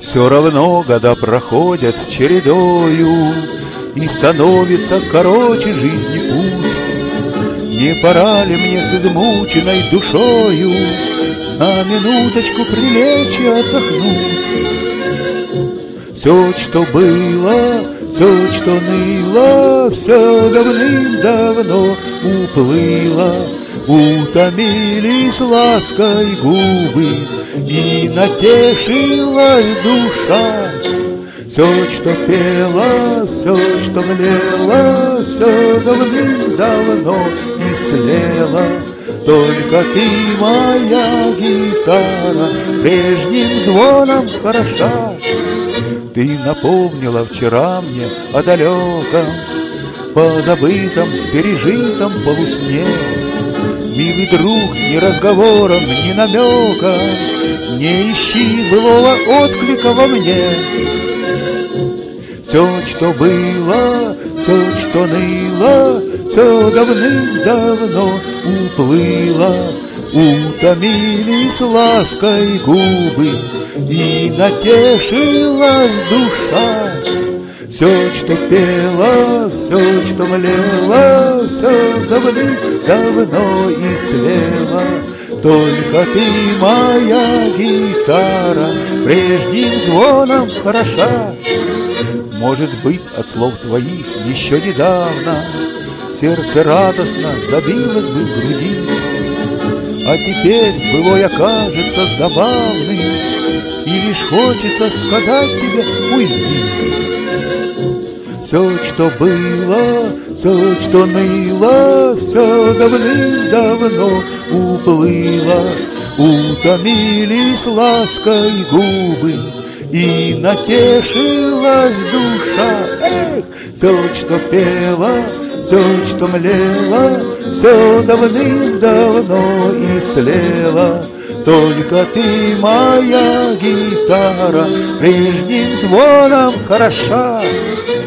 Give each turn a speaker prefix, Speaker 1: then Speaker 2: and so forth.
Speaker 1: Все равно года проходят чередою, и становится короче жизни путь. Не пора ли мне с измученной душою на минуточку прилечь и отдохнуть? Все, что было, все, что ныло, все давным-давно уплыло. Утомились лаской губы, и натешилась душа. Все, что пело, все, что млело, все давным-давно истлело. Только ты, моя гитара, прежним звоном хороша. Ты напомнила вчера мне о далеком, позабытом, пережитом полусне. Милый друг, ни разговором, ни намеком не ищи былого отклика во мне. Все, что было, все, что ныло, все давным-давно уплыло. Утомились лаской губы, и натешилась душа. Все, что пело, все, что млело, все давным-давно истлело. Только ты, моя гитара, прежним звоном хороша. Может быть, от слов твоих еще недавно сердце радостно забилось бы в груди, а теперь былое кажется забавным, и лишь хочется сказать тебе: уйди. Все, что было, все, что ныло, все давным-давно уплыло. Утомились лаской губы, и натешилась душа. Эх, все, что пело, все, что млело, все давным-давно истлело. Только ты, моя гитара, прежним звоном хороша.